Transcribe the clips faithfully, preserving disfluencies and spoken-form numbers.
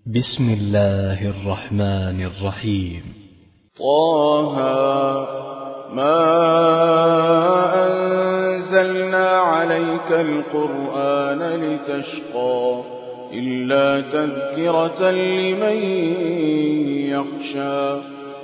بسم الله الرحمن الرحيم. طه ما أنزلنا عليك القرآن لتشقى إلا تذكرة لمن يخشى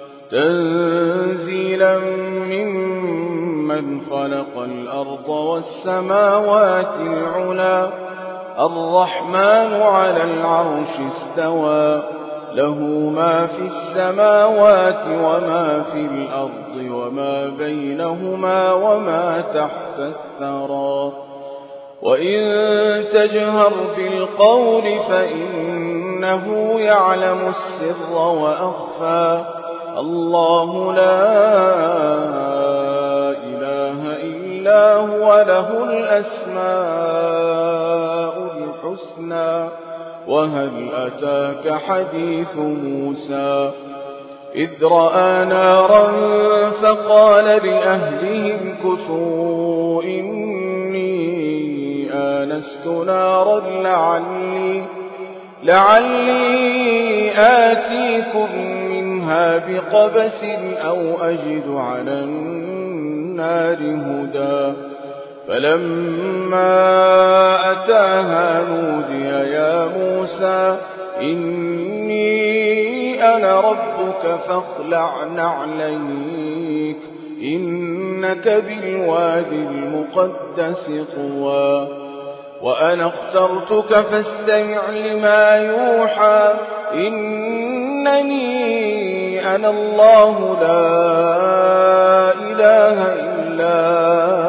تنزيلا ممن خلق الأرض والسماوات العلى الرحمن على العرش استوى له ما في السماوات وما في الأرض وما بينهما وما تحت الثرى وإن تجهر بالقول فإنه يعلم السر وأخفى الله لا إله إلا هو له الأسماء الحسنى وهل أتاك حديث موسى إذ رأى نارا فقال لأهلهم كثوا إني آنست نارا لعلي, لعلي آتيكم منها بقبس أو أجد على النار هدى فلما أتاها نودي يا موسى إني أنا ربك فاخلع نعليك إنك بالوادي المقدس طوى وأنا اخترتك فاستمع لما يوحى إنني أنا الله لا إله إلا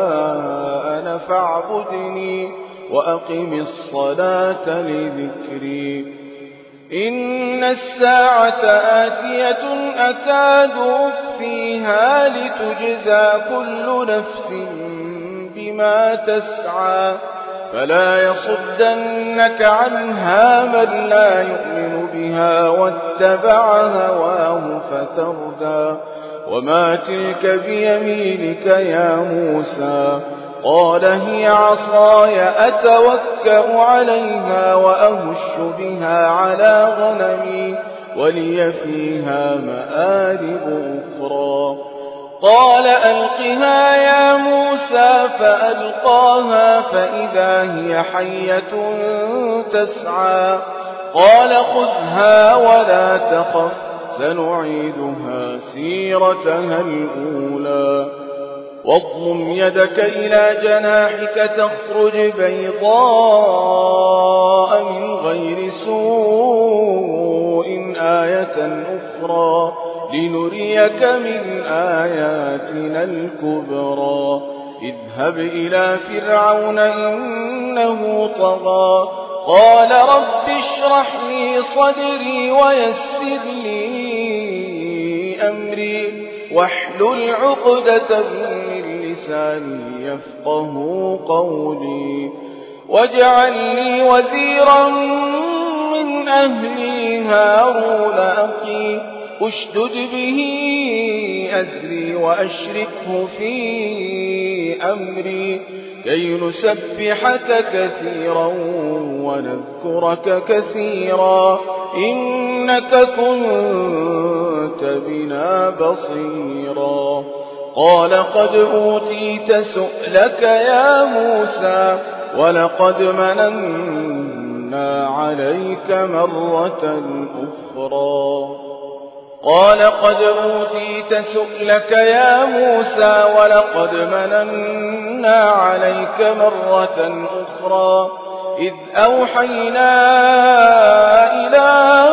فاعبدني وأقم الصلاة لذكري إن الساعة آتية أكاد أخفيها لتجزى كل نفس بما تسعى فلا يصدنك عنها من لا يؤمن بها واتبع هواه فتردى وما تلك بيمينك يا موسى قال هي عصاي أتوكأ عليها وأهش بها على غنمي ولي فيها مآرب أخرى قال ألقها يا موسى فألقاها فإذا هي حية تسعى قال خذها ولا تخف سنعيدها سيرتها الأولى واضمم يدك إلى جناحك تخرج بيضاء من غير سوء آية أخرى لنريك من آياتنا الكبرى اذهب إلى فرعون إنه طغى قال رب اشرح لي صدري ويسر لي أمري واحلل عقدة من لساني يفقه قولي واجعل لي وزيرا من أهلي هارون أخي اشدد به أزري وأشركه في أمري كي نسبحك كثيرا ونذكرك كثيرا إنك كنت بنا بصيرا قال قد أوتيت سؤلك يا موسى ولقد مننا عليك مرة أخرى قال قد أوتيت سؤلك يا موسى ولقد مننا عليك مرة أخرى إذ أوحينا إلى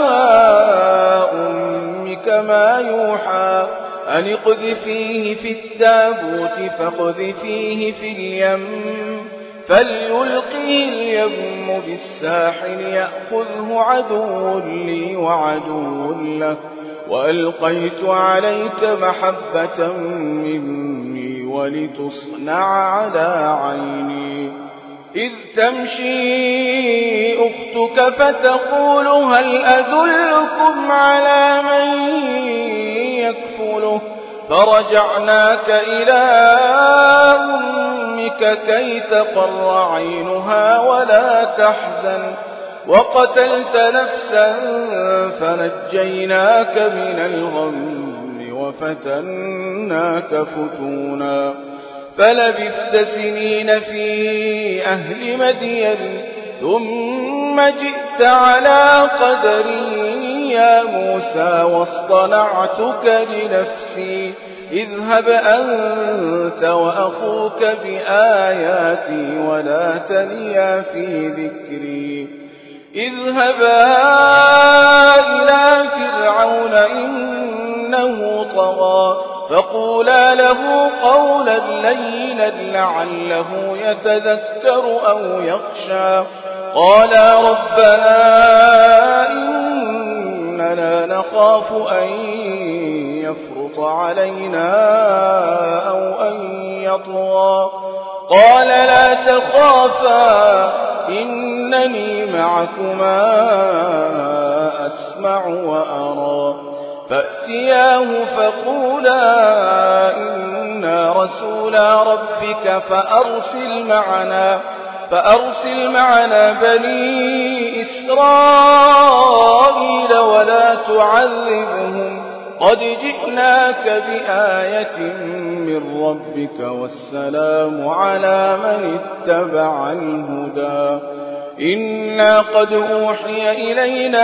أمك ما يوحى أن اقذفيه في التابوت فاقذفيه في اليم فليلقه اليم بالساحل يأخذه عدو لي وعدو له وألقيت عليك محبة مني ولتصنع على عيني إذ تمشي أختك فتقول هل أدلكم على من يكفله فرجعناك إلى أمك كي تقر عينها ولا تحزن وقتلت نفسا فنجيناك من الغم وفتناك فتونا فلبثت سنين في أهل مدين ثم جئت على قدري يا موسى واصطنعتك لنفسي اذهب أنت وأخوك بآياتي ولا تنيا في ذكري اذهبا إلى فرعون إنه طغى فقولا له قولا لينا لعله يتذكر أو يخشى قالا ربنا إننا نخاف أن يفرط علينا أو أن يطغى قال لا تخافا إنني معكما أسمع وأرى فأتياه فقولا إنا رسولا ربك فأرسل معنا فأرسل معنا بني إسرائيل ولا تعذبهم قد جئناك بآية من ربك والسلام على من اتبع الهدى إنا قد أوحي إلينا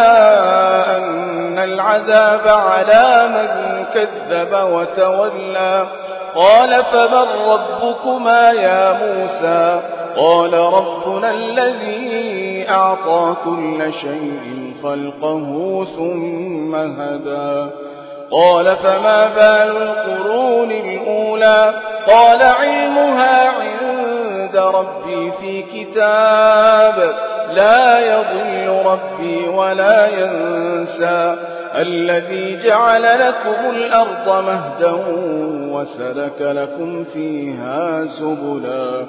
أن العذاب على من كذب وتولى قال فمن ربكما يا موسى قال ربنا الذي أعطى كل شيء خلقه ثم هدى قال فما بال القرون الأولى قال علمها عند ربي في كتاب لا يضل ربي ولا ينسى الذي جعل لكم الأرض مهدا وسلك لكم فيها سبلا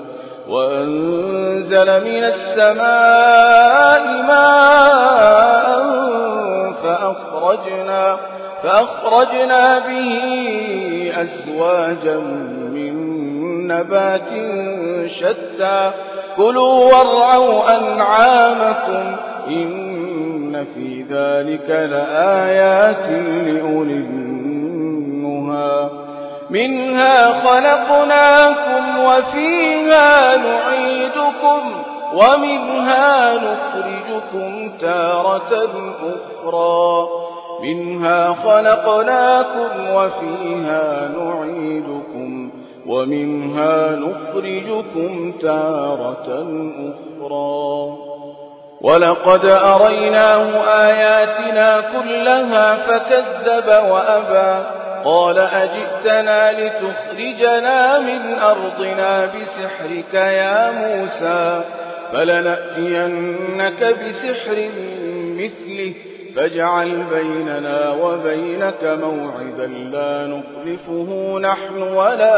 وأنزل من السماء ماء فأخرجنا, فأخرجنا به أزواجا من نبات شتى كلوا وارعوا أنعامكم إن في ذلك لآيات لأولي النهى منها خلقناكم وفيها نعيدكم ومنها نخرجكم تارة أخرى منها خلقناكم وفيها نعيدكم ومنها نخرجكم تارة أخرى ولقد أريناه آياتنا كلها فكذب وأبى قال أجئتنا لتخرجنا من أرضنا بسحرك يا موسى فلنأتينك بسحر مثله فاجعل بيننا وبينك موعدا لا نخلفه نحن ولا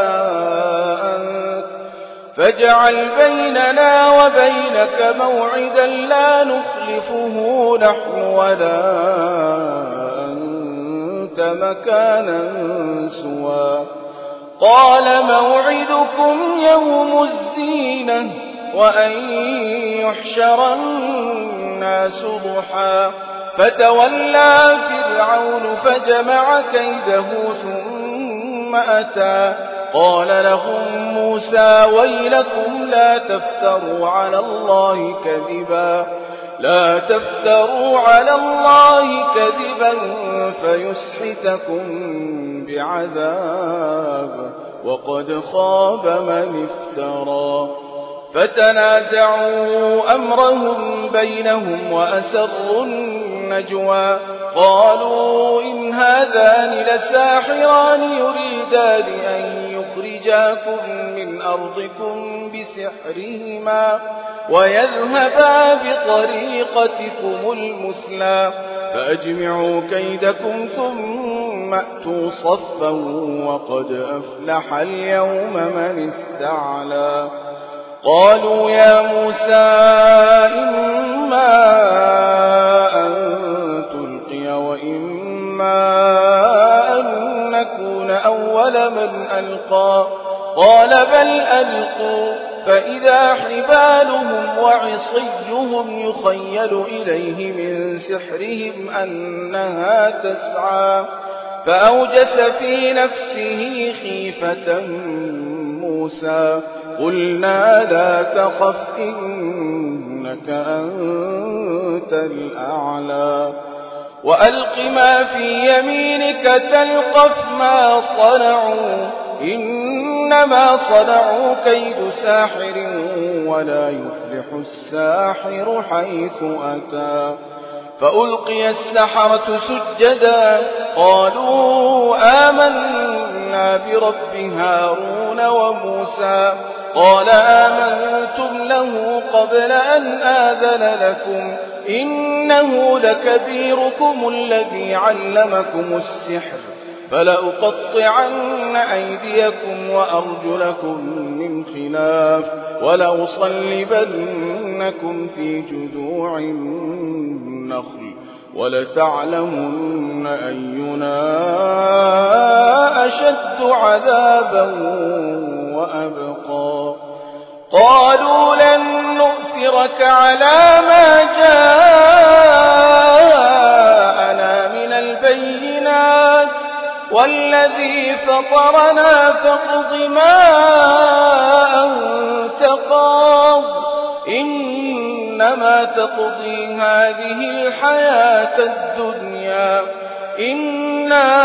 أنت فاجعل بيننا وبينك موعدا لا نخلفه نحن ولا أنت مكانا سوى قال موعدكم يوم الزينة وأن يحشر الناس ضحى فتولى فرعون فجمع كيده ثم أتى قال لهم موسى ويلكم لا تفتروا على الله كذبا لا تفتروا على الله كذبا فيسحتكم بعذاب وقد خاب من افترى فتنازعوا أمرهم بينهم وأسروا النجوى قالوا إن هذان لساحران يريدان أن يخرجاكم من أرضكم بسحرهما ويذهبا بطريقتكم المثلى فأجمعوا كيدكم ثم أتوا صفا وقد أفلح اليوم من استعلى قالوا يا موسى إما أن تلقي وإما أن نكون أول من ألقى قال بل ألقوا فإذا حبالهم وعصيهم يخيل إليه من سحرهم أنها تسعى فأوجس في نفسه خيفة موسى قلنا لا تخف إنك أنت الأعلى وألق ما في يمينك تلقف ما صنعوا إنما صنعوا كيد ساحر ولا يفلح الساحر حيث أتى فألقي السحرة سجدا قالوا آمنا برب هارون وموسى قال آمنتم له قبل أن آذن لكم إنه لكبيركم الذي علمكم السحر فلأقطعن أيديكم وأرجلكم من خلاف ولأصلبنكم في جذوع النخل ولتعلمن أينا أشد عذابا وأبقى قالوا لن نؤثرك على ما جاءنا من البينات والذي فطرنا فاقض ما أنت قاض إنما تقضي هذه الحياة الدنيا إنا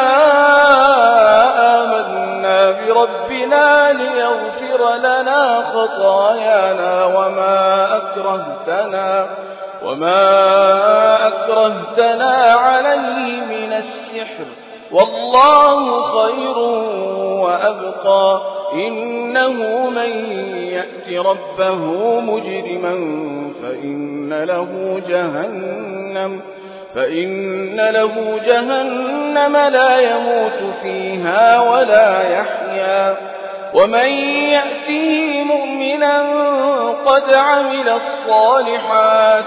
آمنا بربنا ليغفر لنا خطايانا وما أكرهتنا وما أكرهتنا عليه من السحر والله خير وأبقى إنه من يأت ربه مجرما فإن له جهنم فإن له جهنم لا يموت فيها ولا يحيا ومن يأته مؤمنا قد عمل الصالحات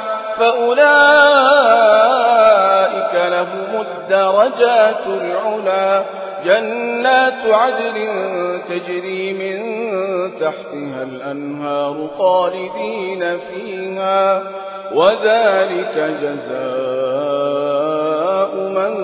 فأولئك لهم الدرجات العلا جنات عدن تجري من تحتها الأنهار خالدين فيها وذلك جزاء من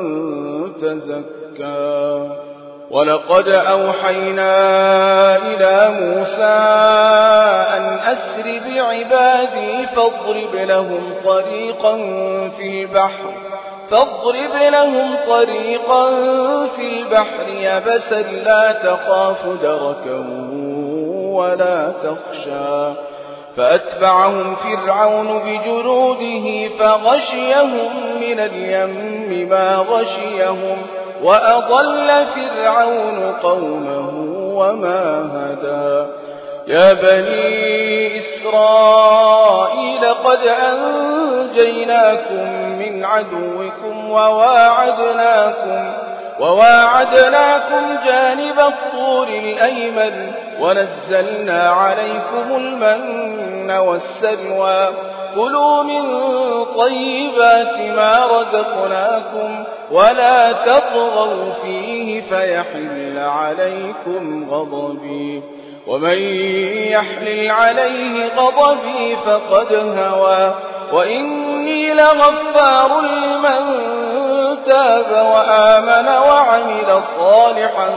تزكى ولقد أوحينا إلى موسى أن أسر بعبادي فاضرب لهم طريقا في البحر فاضرب لهم طريقا في البحر يبسا لا تخاف دركا ولا تخشى فأتبعهم فرعون بجنوده فغشيهم من اليم ما غشيهم وأضل فرعون قومه وما هدى يا بني إسرائيل قد أنجيناكم من عدوكم وواعدناكم وواعدناكم جانب الطور الأيمن ونزلنا عليكم المن والسلوى كلوا من طيبات ما رزقناكم ولا تطغوا فيه فيحل عليكم غضبي ومن يحلل عليه غضبي فقد هوى وإني لغفار لمن تاب وآمن وعمل صالحا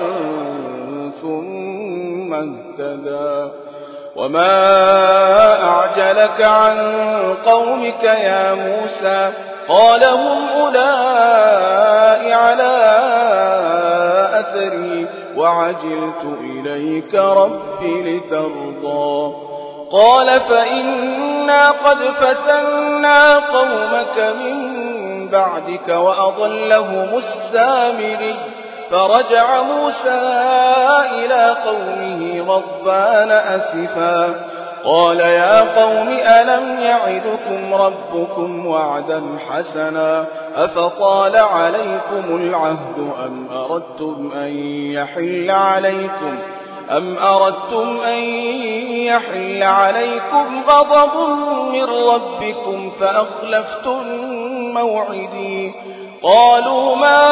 ثم اهتدى وما أعجلك عن قومك يا موسى قال هم أولئك على أثري وعجلت إليك رب لترضى قال فإنا قد فتنا قومك من بعدك وأضلهم السامري فرجع موسى إلى قومه غضبان أسفا قال يا قوم ألم يعدكم ربكم وعدا حسنا أفطال عليكم العهد أم أردتم أن يحل عليكم أم أردتم أن يحل عليكم غضب من ربكم فأخلفتم موعدي قالوا ما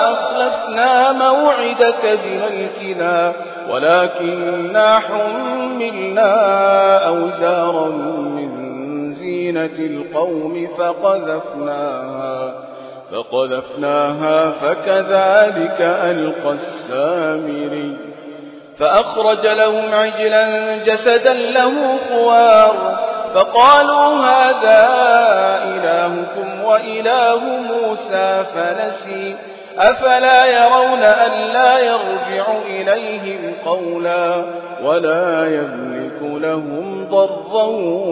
أخلفنا موعدك بملكنا ولكننا حملنا حملنا أوزارا من زينة القوم فقذفناها فقذفناها فكذلك ألقى السامري فأخرج لهم عجلا جسدا له خوار فقالوا هذا إلهكم وإله موسى فنسي أفلا يرون ألا يرجع إليهم قولا ولا يملك لهم ضرا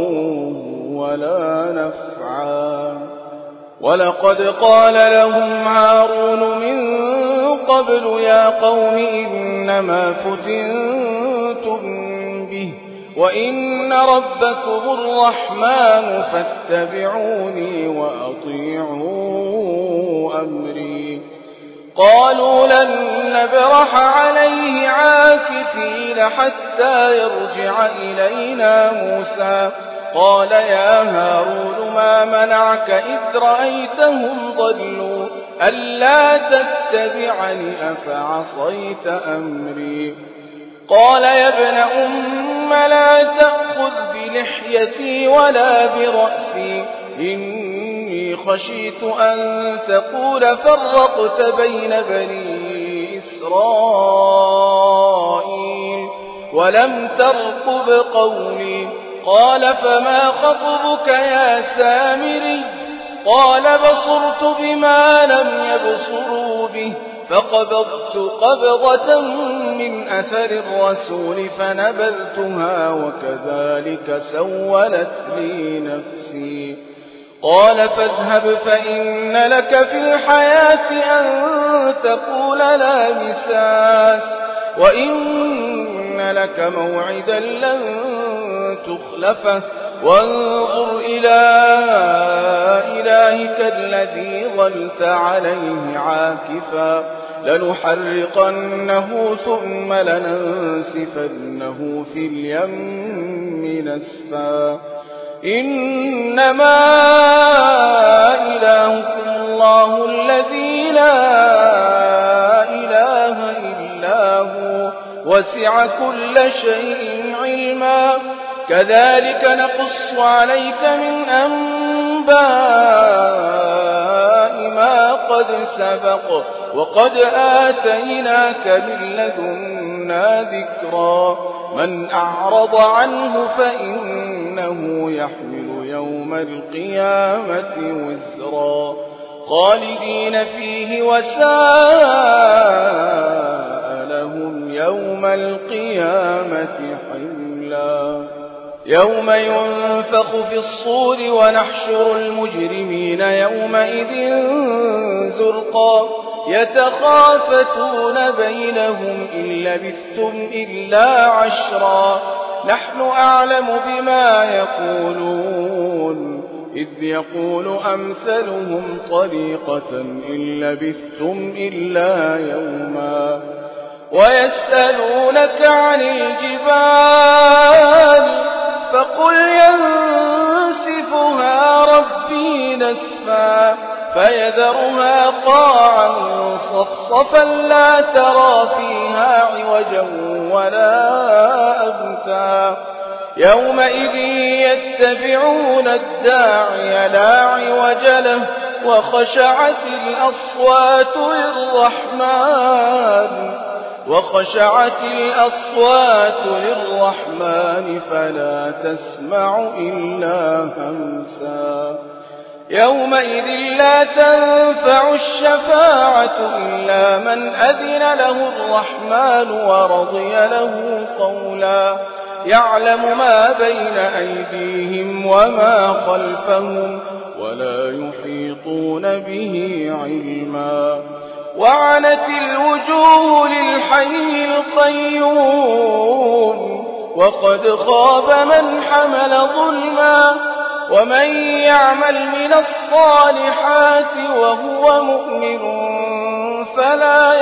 ولا نفعا ولقد قال لهم هارون من قبل يا قوم إنما فتنتم به وإن ربكم الرحمن فاتبعوني وأطيعوا أمري قالوا لن نبرح عليه عاكفين حتى يرجع إلينا موسى قال يا هارون ما منعك إذ رأيتهم ضلوا ألا تتبعني أفعصيت أمري قال يا ابن أم لا تأخذ بلحيتي ولا برأسي إني خشيت أن تقول فرقت بين بني إسرائيل ولم ترقب قولي قال فما خطبك يا سامري قال بصرت بما لم يبصروا به فقبضت قبضة من أثر الرسول فنبذتها وكذلك سولت لي نفسي قال فاذهب فإن لك في الحياة أن تقول لا مساس وإن لك موعدا لن تخلفه وانظر إلى إلهك الذي ظلت عليه عاكفا لنحرقنه ثم لننسفنه في اليم نسفا إنما إلهكم الله الذي لا إله إلا هو وسع كل شيء علما كذلك نقص عليك من أنباء ما قد سبق وقد آتيناك من لدنا ذكرا من أعرض عنه فإنه يحمل يوم القيامة وزرا خالدين فيه وساء لهم يوم القيامة حملا يوم ينفخ في الصور ونحشر المجرمين يومئذ زرقا يتخافتون بينهم إن لبثتم إلا عشرا نحن أعلم بما يقولون إذ يقول أمثلهم طريقة إن لبثتم إلا يوما ويسألونك عن الجبال فقل ينسفها ربي نسفا فيذرها قاعا صفصفا لا ترى فيها عوجا ولا أمتا يومئذ يتبعون الداعي لا عوج له وخشعت الأصوات للرحمن وخشعت الأصوات للرحمن فلا تسمع إلا همسا يومئذ لا تنفع الشفاعة إلا من أذن له الرحمن ورضي له قولا يعلم ما بين أيديهم وما خلفهم ولا يحيطون به علما وعنت الوجوه للحي القيوم وقد خاب من حمل ظلما ومن يعمل من الصالحات وهو مؤمن فلا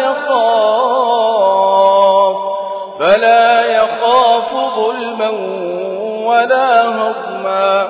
يخاف فلا يخاف ظلما ولا هضما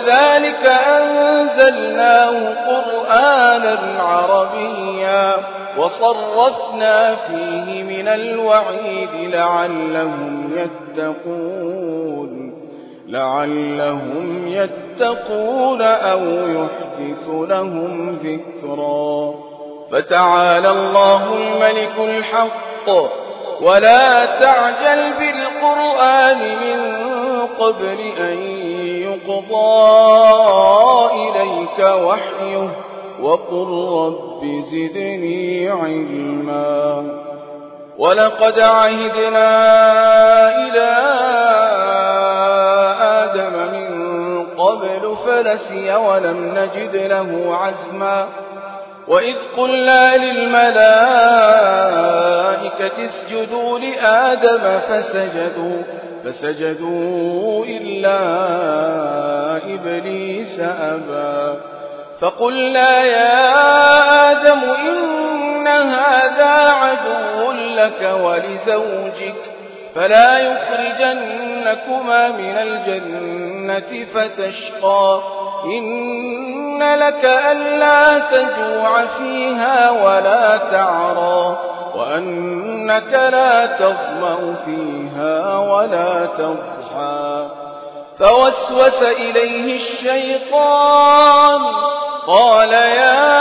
وكذلك أنزلناه قرآنا عربيا وصرفنا فيه من الوعيد لعلهم يتقون لعلهم يتقون أو يحدث لهم ذكرا. فتعالى الله الملك الحق ولا تعجل بالقرآن من قبل أن يقضى إليك وحيه وقل رب زدني علما. ولقد عهدنا إلى آدم من قبل فنسي ولم نجد له عزما. وإذ قلنا للملائكة اسجدوا لآدم فسجدوا فسجدوا إلا إبليس أبى. فقلنا يا آدم إن هذا عدو لك ولزوجك فلا يخرجنكما من الجنة فتشقى. إن لك ألا تجوع فيها ولا تعرى وأنك لا تظمأ فيها ولا تضحى. فوسوس إليه الشيطان قال يا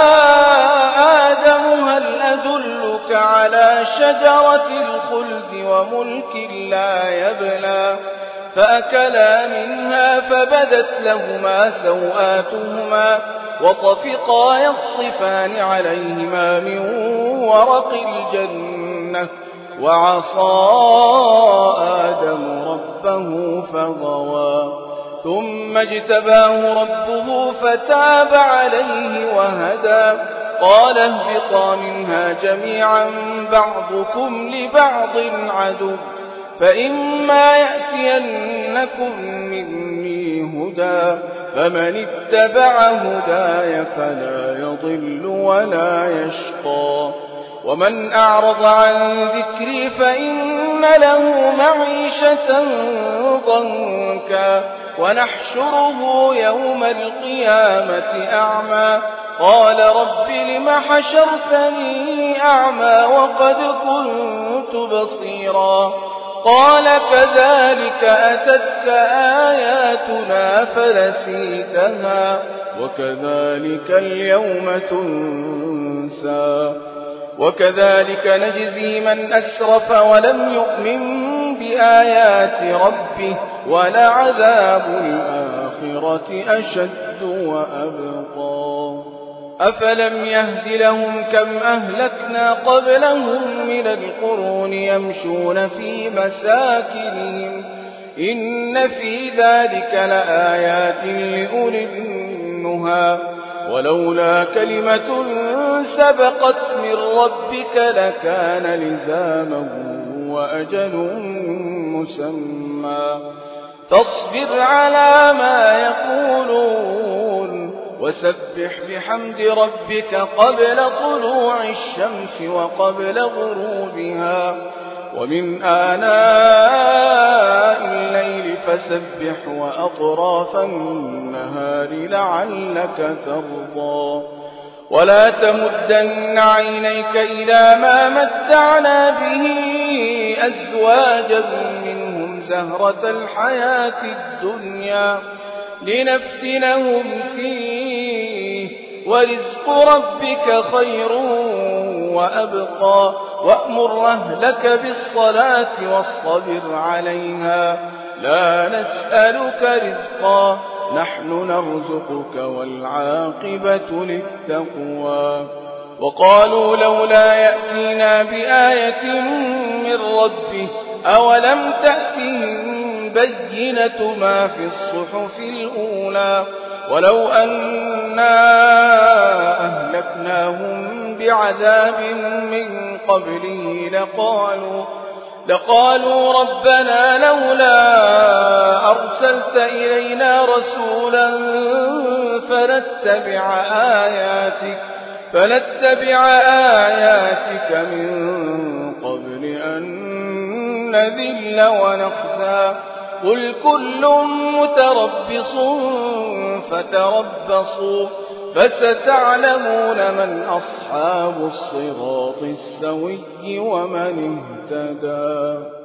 آدم هل أدلك على شجرة الخلد وملك لا يبلى. فأكلا منها فبدت لهما سوآتهما وطفقا يخصفان عليهما من ورق الجنة وعصى آدم ربه فغوى. ثم اجتباه ربه فتاب عليه وهدى. قال اهبطا منها جميعا بعضكم لبعض عدو فإما يأتينكم مني هدى فمن اتبع هداي فلا يضل ولا يشقى. ومن أعرض عن ذكري فإن له معيشة ضنكا ونحشره يوم القيامة أعمى. قال رب لم حشرتني أعمى وقد كنت بصيرا. قال كذلك أتتك آياتنا فنسيتها وكذلك اليوم تنسى. وكذلك نجزي من أسرف ولم يؤمن بآيات ربه ولعذاب الآخرة أشد وأبقى. أفلم يهد لهم كم أهلكنا قبلهم من القرون يمشون في مساكنهم إن في ذلك لآيات لأولي النهى. ولولا كلمة سبقت من ربك لكان لزاما وأجل مسمى. فاصبر على ما يقولون وسبح بحمد ربك قبل طلوع الشمس وقبل غروبها ومن آناء الليل فسبح وأطراف النهار لعلك ترضى. ولا تمدن عينيك إلى ما متعنا به أزواجا منهم زهرة الحياة الدنيا لنفتنهم فيه ورزق ربك خير وأبقى. وأمر أهلك بالصلاة واصطبر عليها لا نسألك رزقا نحن نرزقك والعاقبة للتقوى. وقالوا لولا يأتينا بآية من ربه أولم تأتهم بينة ما في الصحف الأولى ولو أنا أهلكناهم بعذاب من قبله لقالوا لقالوا ربنا لولا أرسلت إلينا رسولا فنتبع آياتك فنتبع آياتك من قبل أن نذل ونخزى. قل كل متربص فتربصوا فستعلمون من أصحاب الصراط السوي ومن اهتدى.